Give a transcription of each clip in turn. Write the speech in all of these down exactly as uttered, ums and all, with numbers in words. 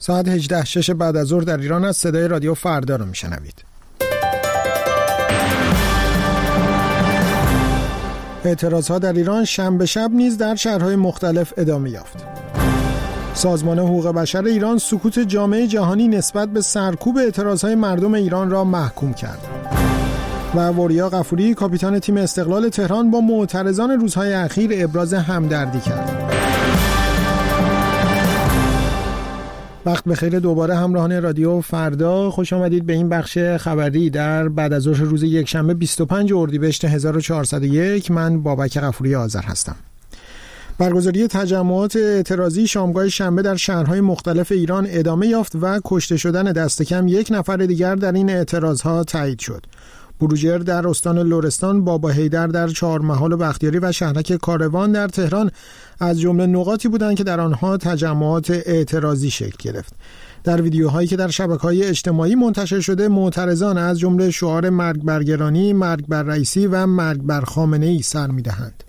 ساعت هجده شش بعد از ظهر در ایران است. صدای رادیو فردا رو میشنوید. اعتراضها در ایران شنبه شب نیز در شهرهای مختلف ادامه یافت. سازمان حقوق بشر ایران سکوت جامعه جهانی نسبت به سرکوب اعتراضهای مردم ایران را محکوم کرد. و وریا غفوری کاپیتان تیم استقلال تهران با معترضان روزهای اخیر ابراز همدردی کرد. وقت بخیر دوباره همراهان رادیو فردا، خوش آمدید به این بخش خبری در بعد از ظهر روز یکشنبه بیست و پنج اردیبهشت هزار و چهارصد و یک. من بابک غفوری آذر هستم. برگزاری تجمعات اعتراضی شامگاه شنبه در شهرهای مختلف ایران ادامه یافت و کشته شدن دست کم یک نفر دیگر در این اعتراضها تایید شد. بروجرد در استان لرستان، بابا حیدر در چهارمحال و بختیاری و شهرک کاروان در تهران از جمله نقاطی بودند که در آنها تجمعات اعتراضی شکل گرفت. در ویدیوهایی که در شبکه‌های اجتماعی منتشر شده، معترضان از جمله شعار مرگ بر گرانی، مرگ بر رئیسی و مرگ بر خامنه‌ای سر می‌دهند.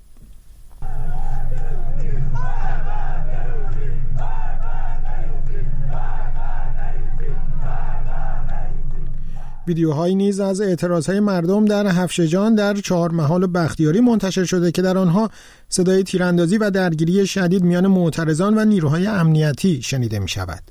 ویدیوهایی نیز از اعتراضهای مردم در هفشجان در چهارمحال و بختیاری منتشر شده که در آنها صدای تیراندازی و درگیری شدید میان معترضان و نیروهای امنیتی شنیده می شود.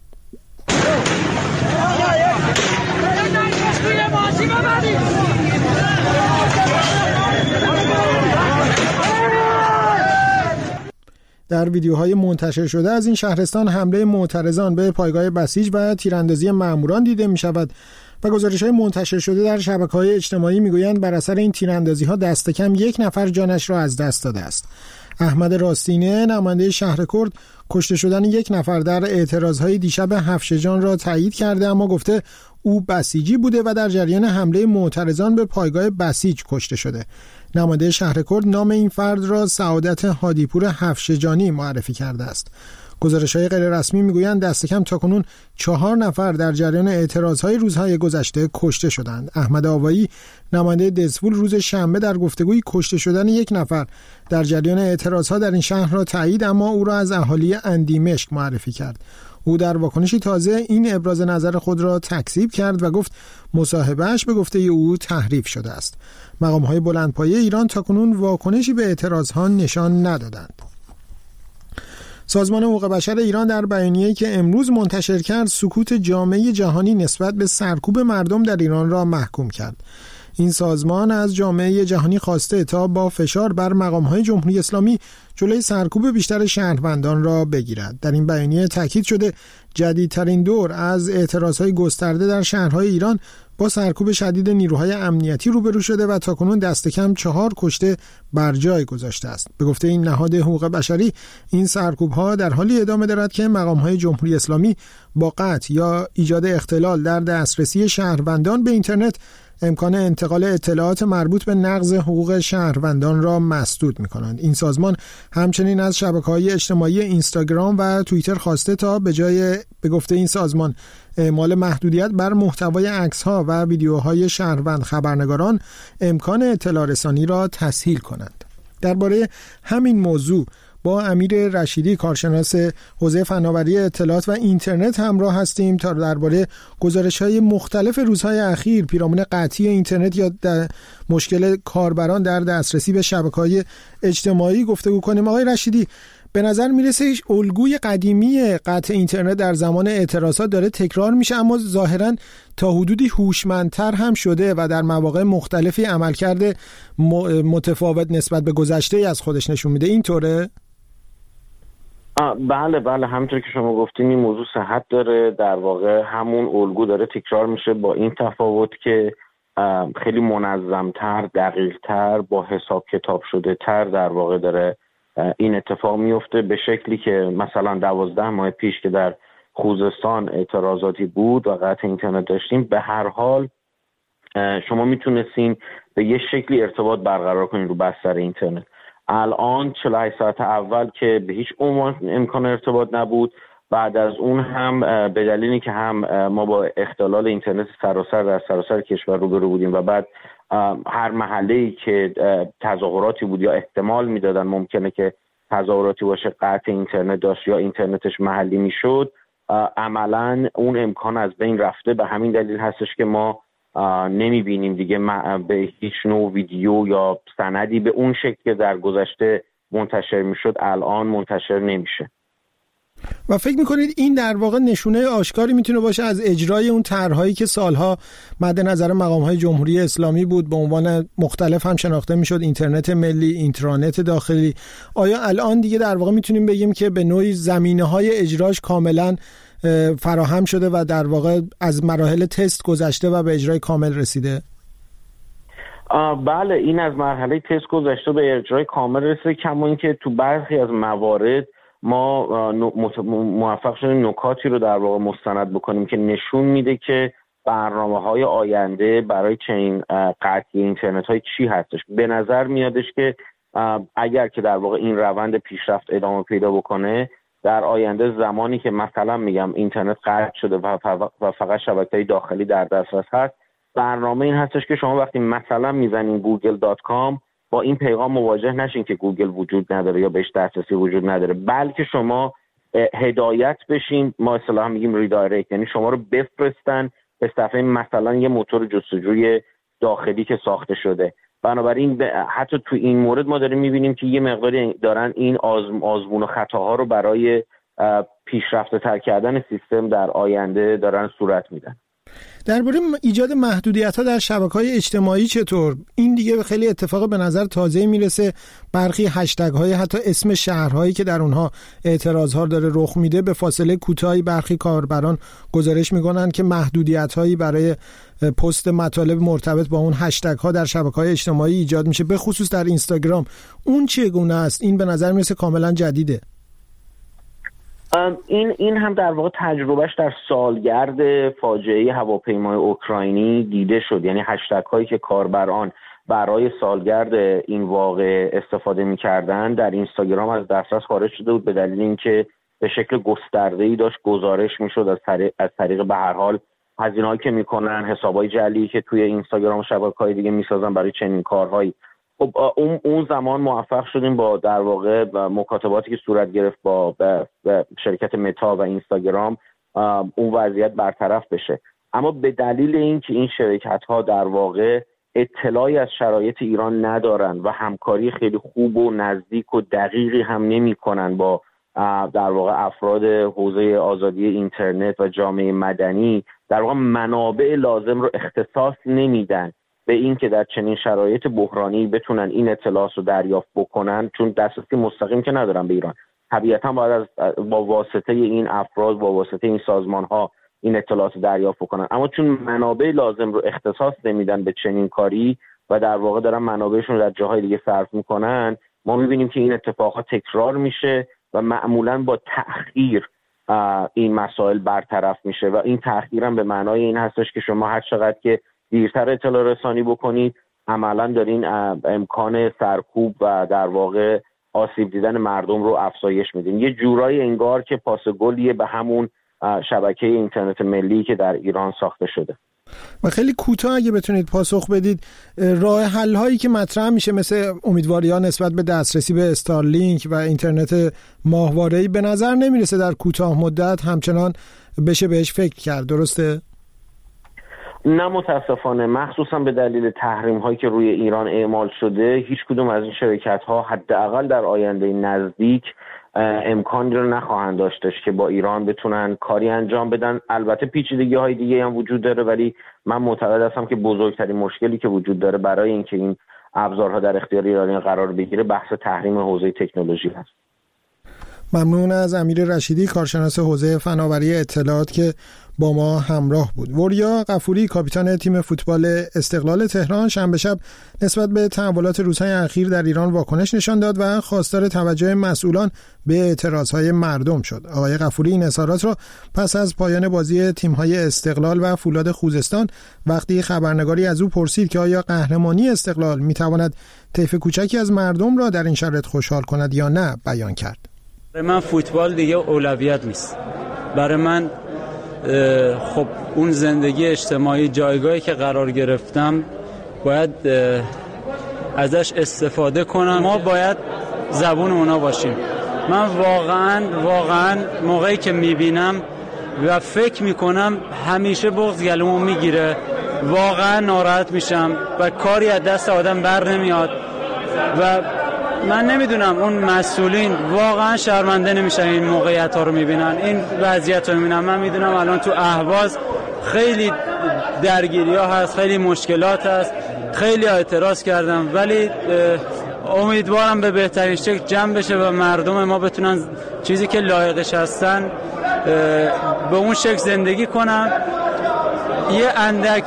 در ویدیوهای منتشر شده از این شهرستان حمله معترضان به پایگاه بسیج و تیراندازی ماموران دیده می شود و گزارش‌های منتشر شده در شبکه‌های اجتماعی می‌گویند بر اثر این تیراندازی‌ها دست کم یک نفر جانش را از دست داده است. احمد راستینه نماینده شهر کرد کشته شدن یک نفر در اعتراض‌های دیشب هفشجان را تایید کرده، اما گفته او بسیجی بوده و در جریان حمله معترضان به پایگاه بسیج کشته شده. نماینده شهر کرد نام این فرد را سعادت هادیپور هفشجانی معرفی کرده است. گزارش‌های غیر رسمی میگویند دست کم تاکنون چهار نفر در جریان اعتراضهای روزهای گذشته کشته شدند. احمد آوایی نماینده دزفول روز شنبه در گفتگویی کشته شدن یک نفر در جریان اعتراضها در این شهر را تایید، اما او را از اهالی اندیمشک معرفی کرد. او در واکنشی تازه این ابراز نظر خود را تکذیب کرد و گفت مصاحبه‌اش به گفته او تحریف شده است. مقام‌های بلندپایه ایران تاکنون واکنشی به اعتراضها نشان ندادند. سازمان حقوق بشر ایران در بیانیه‌ای که امروز منتشر کرد سکوت جامعه جهانی نسبت به سرکوب مردم در ایران را محکوم کرد. این سازمان از جامعه جهانی خواسته تا با فشار بر مقام‌های جمهوری اسلامی جلوی سرکوب بیشتر شهروندان را بگیرد. در این بیانیه تاکید شده جدیدترین دور از اعتراضهای گسترده در شهرهای ایران با سرکوب شدید نیروهای امنیتی روبرو شده و تاکنون دست کم چهار کشته بر جای گذاشته است. به گفته این نهاد حقوق بشری، این سرکوب‌ها در حالی ادامه دارد که مقام‌های جمهوری اسلامی با قطع یا ایجاد اختلال در دسترسی شهروندان به اینترنت امکان انتقال اطلاعات مربوط به نقض حقوق شهروندان را مسدود می‌کنند. این سازمان همچنین از شبکه‌های اجتماعی اینستاگرام و توییتر خواسته تا به جای به گفته این سازمان اعمال محدودیت بر محتوای عکس‌ها و ویدیوهای شهروند خبرنگاران امکان اطلاع رسانی را تسهیل کنند. درباره همین موضوع با امیر رشیدی کارشناس حوزه فناوری اطلاعات و اینترنت همراه هستیم تا درباره گزارش‌های مختلف روزهای اخیر پیرامون قطعی اینترنت یا مشکل کاربران در دسترسی به شبکه‌های اجتماعی گفتگو کنیم. آقای رشیدی، به نظر میرسه هیچ الگوی قدیمی قطع اینترنت در زمان اعتراضات داره تکرار میشه، اما ظاهراً تا حدودی هوشمندتر هم شده و در مواقع مختلفی عملکرد متفاوت نسبت به گذشته از خودش نشون میده. اینطوره؟ بله بله همونطور که شما گفتین این موضوع صحت داره. در واقع همون الگو داره تکرار میشه، با این تفاوت که خیلی منظمتر، دقیقتر، با حساب کتاب شده تر در واقع داره این اتفاق میفته، به شکلی که مثلا دوازده ماه پیش که در خوزستان اعتراضاتی بود و قطع اینترنت داشتیم، به هر حال شما میتونستین به یه شکلی ارتباط برقرار کنین رو بستر اینترنت. الان چهل و هشت ساعت اول که به هیچ عنوان امکان ارتباط نبود، بعد از اون هم به دلیلی که هم ما با اختلال اینترنت سراسر در سراسر کشور روبرو بودیم و بعد هر محله‌ای که تظاهراتی بود یا احتمال میدادن ممکنه که تظاهراتی باشه قطع اینترنت داشت یا اینترنتش محلی میشد، عملاً اون امکان از بین رفته. به همین دلیل هستش که ما نمیبینیم دیگه به هیچ نوع ویدیو یا سندی به اون شکل که در گذشته منتشر میشد الان منتشر نمیشه. و فکر میکنید این در واقع نشونه آشکاری میتونه باشه از اجرای اون طرحهایی که سالها مد نظر مقامهای جمهوری اسلامی بود، به عنوان مختلف هم شناخته میشد، اینترنت ملی، اینترنت داخلی؟ آیا الان دیگه در واقع میتونیم بگیم که به نوعی زمینه‌های اجراش کاملا فراهم شده و در واقع از مراحل تست گذشته و به اجرای کامل رسیده؟ بله، این از مرحله تست گذشته به اجرای کامل رسیده، کما اینکه تو برخی از موارد ما موفق شدیم نکاتی رو در واقع مستند بکنیم که نشون میده که برنامه‌های آینده برای چنین قطعی اینترنت های چی هستش. به نظر میادش که اگر که در واقع این روند پیشرفت ادامه پیدا بکنه، در آینده زمانی که مثلا میگم اینترنت قطع شده و فقط شبکه‌های داخلی در دسترس هست، برنامه این هستش که شما وقتی مثلا میزنین گوگل دات کام با این پیغام مواجه نشین که گوگل وجود نداره یا بهش دسترسی وجود نداره، بلکه شما هدایت بشین، ما اصطلاحاً میگیم ریدایرکت، یعنی شما رو بفرستن به صفحه مثلا یه موتور جستجوی داخلی که ساخته شده. بنابراین حتی تو این مورد ما داریم میبینیم که یه مقداری دارن این آزم آزمون و خطاها رو برای پیشرفته تر کردن سیستم در آینده دارن صورت میدن. درباره ایجاد محدودیت‌ها در شبکه‌های اجتماعی چطور؟ این دیگه خیلی اتفاق به نظر تازه میرسه. برخی هشتگ‌های حتی اسم شهرهایی که در اونها اعتراض‌ها داره رخ میده به فاصله کوتاهی برخی کاربران گزارش میکنن که محدودیت‌هایی برای پست مطالب مرتبط با اون هشتگ‌ها در شبکه‌های اجتماعی ایجاد میشه، به خصوص در اینستاگرام. اون چگونه است؟ این به نظر میرسه کاملا جدیده. این این هم در واقع تجربهش در سالگرد فاجعه هواپیمای اوکراینی دیده شد، یعنی هشتگ هایی که کاربران برای سالگرد این واقعه استفاده می‌کردن در اینستاگرام از دسترس خارج شده بود به دلیل اینکه به شکل گسترده‌ای داشت گزارش می‌شد از طریق از طریق به هر حال هزینه‌ای که می‌کنن، حسابای جعلی که توی اینستاگرام و شبکه‌های دیگه می‌سازن برای چنین کارهایی. خب اون اون زمان موفق شدیم با در واقع مکاتباتی که صورت گرفت با شرکت متا و اینستاگرام اون وضعیت برطرف بشه. اما به دلیل اینکه این شرکت‌ها در واقع اطلاعی از شرایط ایران ندارن و همکاری خیلی خوب و نزدیک و دقیقی هم نمی‌کنن با در واقع افراد حوزه آزادی اینترنت و جامعه مدنی، در واقع منابع لازم رو اختصاص نمیدن به این که در چنین شرایط بحرانی بتونن این اطلاعات رو دریافت بکنن، چون دسترسی مستقیم که ندارن به ایران. طبیعتاً باید از با واسطه این افراد، با واسطه این سازمان‌ها این اطلاعات رو دریافت بکنن، اما چون منابع لازم رو اختصاص نمیدن به چنین کاری و در واقع دارن منابعشون رو در جاهای دیگه صرف میکنن، ما میبینیم که این اتفاقات تکرار میشه و معمولاً با تأخیر این مسائل برطرف میشه و این تأخیر هم به معنای این هستش که شما هر چقدر که دیرتر اطلاع رسانی بکنید عملاً دارین امکان سرکوب و در واقع آسیب دیدن مردم رو افزایش میدین. یه جورایی انگار که پاس گلیه به همون شبکه اینترنت ملی که در ایران ساخته شده. و خیلی کوتاه اگه بتونید پاسخ بدید، راه حل هایی که مطرح میشه مثل امیدواری‌ها نسبت به دسترسی به استارلینک و اینترنت ماهواره‌ای به نظر نمیرسه در کوتاه مدت همچنان بشه بهش فکر کرد، درسته؟ نه متاسفانه، مخصوصا به دلیل تحریم هایی که روی ایران اعمال شده هیچ کدوم از این شرکت ها حداقل در آینده نزدیک امکانی رو نخواهند داشتش که با ایران بتونن کاری انجام بدن. البته پیچیدگی های دیگه هم وجود داره، ولی من معتقد هستم که بزرگترین مشکلی که وجود داره برای اینکه این ابزارها در اختیار ایرانی قرار بگیره بحث تحریم حوزه تکنولوژی هست. ممنون از امیر رشیدی، کارشناس حوزه فناوری اطلاعات که با ما همراه بود. وریا غفوری، کاپیتان تیم فوتبال استقلال تهران، شنبه شب نسبت به تحولات روزهای اخیر در ایران واکنش نشان داد و خواستار توجه مسئولان به اعتراضهای مردم شد. آقای غفوری این اظهارات را پس از پایان بازی تیم‌های استقلال و فولاد خوزستان وقتی خبرنگاری از او پرسید که آیا قهرمانی استقلال می‌تواند طیف کوچکی از مردم را در این شرایط خوشحال کند یا نه بیان کرد. برای من فوتبال دیگه اولویت نیست. برای من خب اون زندگی اجتماعی جایگاهی که قرار گرفتم باید ازش استفاده کنم. ما باید زبون اونا باشیم. من واقعا واقعا موقعی که میبینم و فکر میکنم همیشه بغض گلومو میگیره، واقعا ناراحت میشم و کاری از دست آدم بر نمیاد و من نمیدونم اون مسئولین واقعا شرمنده نمیشن این موقعیت ها رو میبینن، این وضعیت رو میبینن. من میدونم الان تو اهواز خیلی درگیری ها هست، خیلی مشکلات هست، خیلی اعتراض کردم، ولی امیدوارم به بهترین شکل جمع بشه و مردم ما بتونن چیزی که لایقش هستن به اون شکل زندگی کنن. یه اندک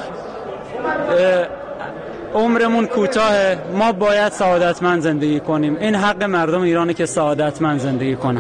عمرمون کوتاهه، ما باید سعادتمند زندگی کنیم. این حق مردم ایرانه که سعادتمند زندگی کنن.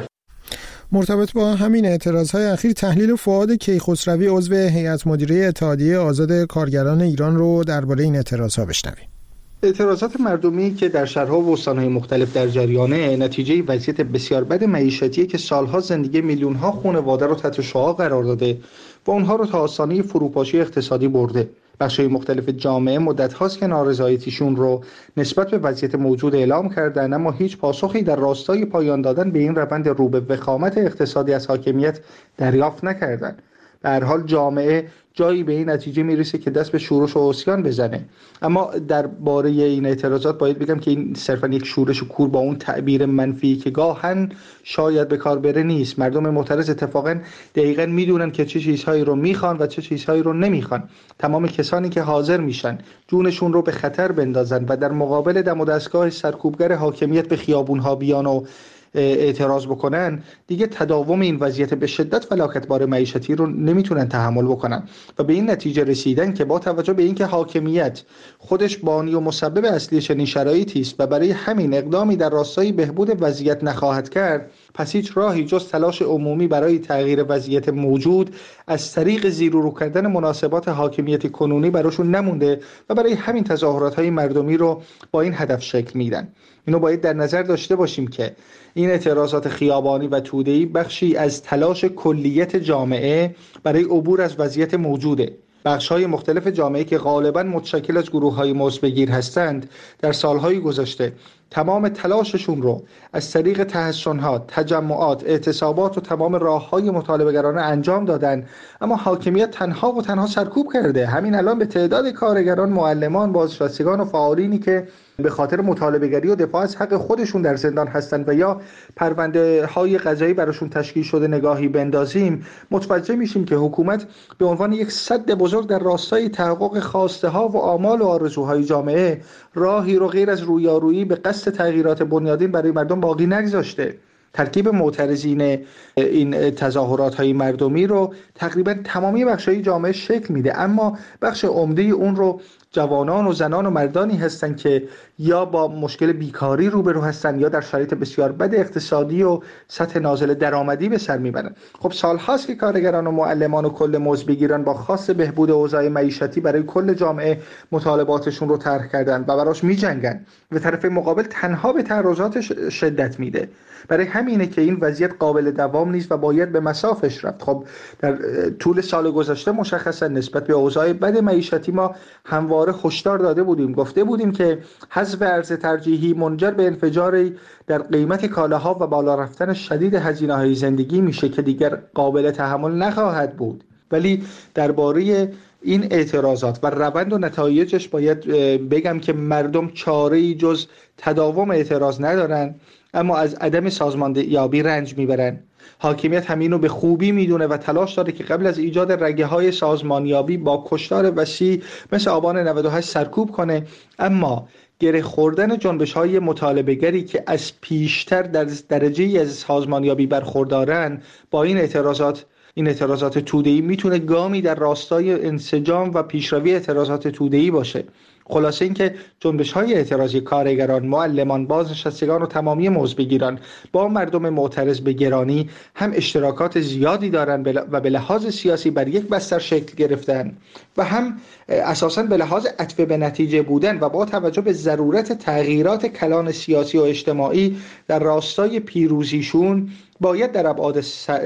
مرتبط با همین اعتراضهای اخیر تحلیل فؤاد کیخسروی عضو هیئت مدیره اتحادیه آزاد کارگران ایران رو درباره این اعتراضها بشنویم. اعتراضات مردمی که در شهرها و استان‌های مختلف در جریانه نتیجه وضعیت بسیار بد معیشتی که سالها زندگی میلیون‌ها خانواده رو تحت شعاع قرار داده و اونها رو تا آستانه فروپاشی اقتصادی برده. بخش‌های مختلف جامعه مدت هاست که نارضایتیشون رو نسبت به وضعیت موجود اعلام کردن، اما هیچ پاسخی در راستای پایان دادن به این روند رو به وخامت اقتصادی از حاکمیت دریافت نکردن. به هر حال جامعه جایی به این نتیجه میرسه که دست به شورش و عصیان بزنه. اما درباره این اعتراضات باید بگم که این صرفا یک شورش کور با اون تعبیر منفی که گاهن شاید به کار بره نیست. مردم معترض اتفاقا دقیقاً میدونن که چه چیزهایی رو میخوان و چه چیزهایی رو نمیخوان. تمام کسانی که حاضر میشن جونشون رو به خطر بندازن و در مقابل دم و دستگاه سرکوبگر حاکمیت به خیابونها بیان و اعتراض بکنن، دیگه تداوم این وضعیت به شدت فلاکتبار معیشتی رو نمیتونن تحمل بکنن و به این نتیجه رسیدن که با توجه به اینکه حاکمیت خودش بانی و مسبب اصلی چنین شرایطی است و برای همین اقدامی در راستای بهبود وضعیت نخواهد کرد، پس هیچ راهی جز تلاش عمومی برای تغییر وضعیت موجود از طریق زیر و رو کردن مناسبات حاکمیت کنونی براشون نمونده و برای همین تظاهرات‌های مردمی رو با این هدف شکل میدن. اینو باید در نظر داشته باشیم که این اعتراضات خیابانی و توده‌ای بخشی از تلاش کلیت جامعه برای عبور از وضعیت موجوده. بخش‌های مختلف جامعه که غالباً متشکل از گروه‌های مزبگیر هستند در سالهای گذشته تمام تلاششون رو از طریق تحصن‌ها، تجمعات، اعتصابات و تمام راه‌های مطالبه‌گرانه انجام دادن، اما حاکمیت تنها و تنها سرکوب کرده. همین الان به تعداد کارگران، معلمان، بازنشستگان و فعالینی که به خاطر مطالبه‌گری و دفاع از حق خودشون در زندان هستند و یا پرونده‌های قضایی براشون تشکیل شده نگاهی بندازیم، متوجه میشیم که حکومت به عنوان یک سد بزرگ در راستای تحقق خواسته‌ها و آمال و آرزوهای جامعه راهی رو غیر از رویارویی به قصد تغییرات بنیادین برای مردم باقی نگذاشته. ترکیب معترضین این تظاهرات های مردمی رو تقریبا تمامی بخش‌های جامعه شکل میده، اما بخش عمده اون رو جوانان و زنان و مردانی هستن که یا با مشکل بیکاری روبرو هستن یا در شرایط بسیار بد اقتصادی و سطح نازل درآمدی به سر میبرن. خب سال هاست که کارگران و معلمان و کل مزدبگیران با خواست بهبود اوضاع معیشتی برای کل جامعه مطالباتشون رو طرح کردن و براش میجنگن و طرف مقابل تنها به تعرضات شدت میده. برای همینه که این وضعیت قابل دوام نیست و باید به مصافش رفت. خب در طول سال گذشته مشخصا نسبت به اوضاع بد معیشتی ما همواره هشدار داده بودیم، گفته بودیم که حذف ارز ترجیحی منجر به انفجاری در قیمت کالاها و بالا رفتن شدید هزینه‌های زندگی میشه که دیگر قابل تحمل نخواهد بود. ولی درباره این اعتراضات و روند و نتایجش باید بگم که مردم چاره‌ای جز تداوم اعتراض ندارن، اما از عدم سازماندهی رنج میبرن. حاکمیت همینو به خوبی میدونه و تلاش داره که قبل از ایجاد رگه‌های سازمانیابی با کشتار وسیع مثل آبان نود و هشت سرکوب کنه، اما گره خوردن جنبش‌های مطالبه‌گری که از پیشتر در درجه‌ای از سازمانیابی برخوردارن با این اعتراضات این اعتراضات توده‌ای میتونه گامی در راستای انسجام و پیشروی اعتراضات توده‌ای باشه. خلاصه اینکه جنبش‌های اعتراضی کارگران، معلمان، بازنشستگان و تمامی مزدبگیران با مردم معترض به گرانی هم اشتراکات زیادی دارند و به لحاظ سیاسی بر یک بستر شکل گرفتن و هم اساساً به لحاظ عطف به نتیجه بودن و با توجه به ضرورت تغییرات کلان سیاسی و اجتماعی در راستای پیروزیشون باید در ابعاد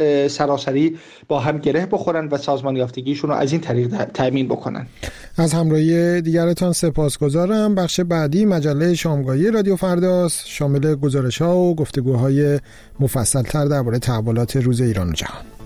سراسری با هم گره بخورن و سازمان یافتگیشون رو از این طریق تأمین بکنن. از همراهی دیگرتان سپاسگزارم. بخش بعدی مجله شامگاهی رادیو فرداست، شامل گزارش‌ها و گفتگوهای مفصل‌تر درباره تحولات روز ایران و جهان.